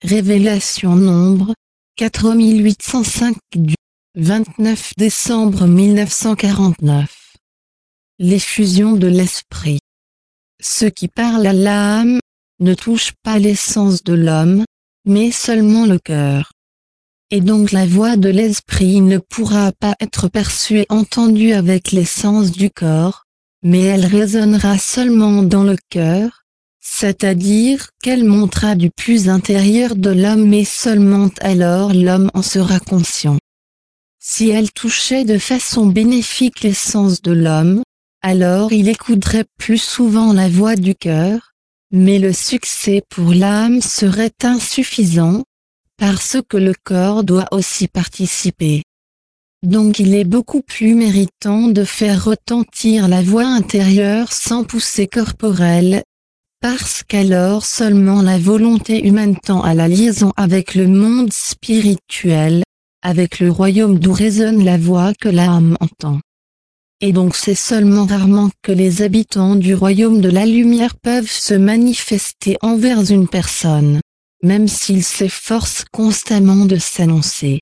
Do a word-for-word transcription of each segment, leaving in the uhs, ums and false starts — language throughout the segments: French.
Révélation Nombre, quatre mille huit cent cinq du vingt-neuf décembre mille neuf cent quarante-neuf. L'effusion de l'esprit. Ce qui parle à l'âme ne touche pas l'essence de l'homme, mais seulement le cœur. Et donc la voix de l'esprit ne pourra pas être perçue et entendue avec l'essence du corps, mais elle résonnera seulement dans le cœur, c'est-à-dire qu'elle montera du plus intérieur de l'homme et seulement alors l'homme en sera conscient. Si elle touchait de façon bénéfique l'essence de l'homme, alors il écouterait plus souvent la voix du cœur, mais le succès pour l'âme serait insuffisant, parce que le corps doit aussi participer. Donc il est beaucoup plus méritant de faire retentir la voix intérieure sans poussée corporelle, parce qu'alors seulement la volonté humaine tend à la liaison avec le monde spirituel, avec le royaume d'où résonne la voix que l'âme entend. Et donc c'est seulement rarement que les habitants du royaume de la lumière peuvent se manifester envers une personne, même s'ils s'efforcent constamment de s'annoncer.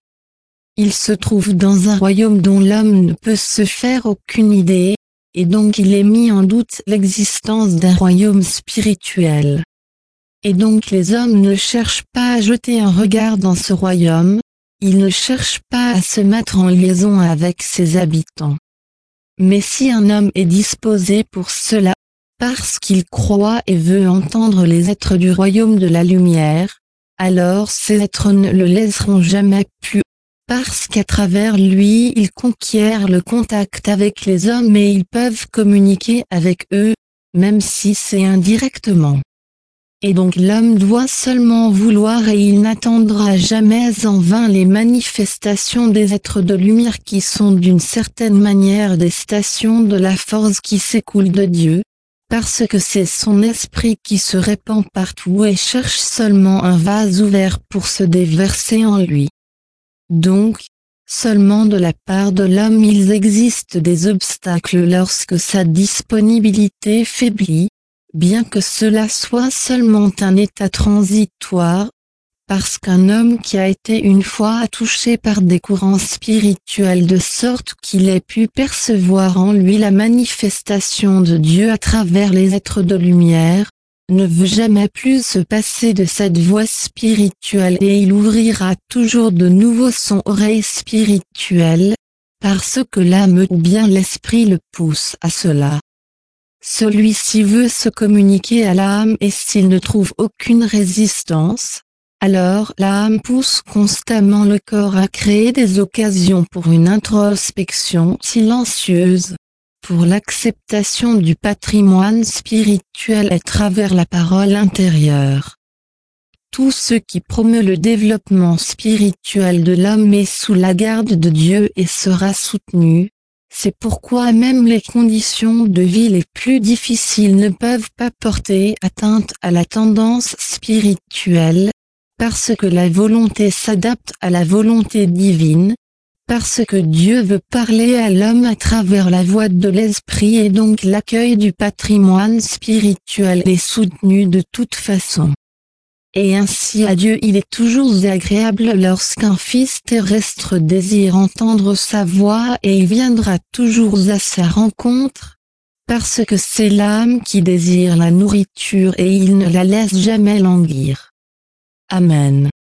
Il se trouve dans un royaume dont l'homme ne peut se faire aucune idée, et donc il est mis en doute l'existence d'un royaume spirituel. Et donc les hommes ne cherchent pas à jeter un regard dans ce royaume, ils ne cherchent pas à se mettre en liaison avec ses habitants. Mais si un homme est disposé pour cela, parce qu'il croit et veut entendre les êtres du royaume de la lumière, alors ces êtres ne le laisseront jamais plus, parce qu'à travers lui ils conquièrent le contact avec les hommes et ils peuvent communiquer avec eux, même si c'est indirectement. Et donc l'homme doit seulement vouloir et il n'attendra jamais en vain les manifestations des êtres de lumière qui sont d'une certaine manière des stations de la force qui s'écoule de Dieu, parce que c'est son esprit qui se répand partout et cherche seulement un vase ouvert pour se déverser en lui. Donc, seulement de la part de l'homme il existe des obstacles lorsque sa disponibilité faiblit, bien que cela soit seulement un état transitoire, parce qu'un homme qui a été une fois touché par des courants spirituels de sorte qu'il ait pu percevoir en lui la manifestation de Dieu à travers les êtres de lumière, ne veut jamais plus se passer de cette voie spirituelle et il ouvrira toujours de nouveau son oreille spirituelle, parce que l'âme ou bien l'esprit le pousse à cela. Celui-ci veut se communiquer à l'âme et s'il ne trouve aucune résistance, alors l'âme pousse constamment le corps à créer des occasions pour une introspection silencieuse, pour l'acceptation du patrimoine spirituel à travers la parole intérieure. Tout ce qui promeut le développement spirituel de l'homme est sous la garde de Dieu et sera soutenu. C'est pourquoi même les conditions de vie les plus difficiles ne peuvent pas porter atteinte à la tendance spirituelle, parce que la volonté s'adapte à la volonté divine, parce que Dieu veut parler à l'homme à travers la voix de l'esprit et donc l'accueil du patrimoine spirituel est soutenu de toute façon. Et ainsi à Dieu il est toujours agréable lorsqu'un fils terrestre désire entendre sa voix et il viendra toujours à sa rencontre, parce que c'est l'âme qui désire la nourriture et il ne la laisse jamais languir. Amen.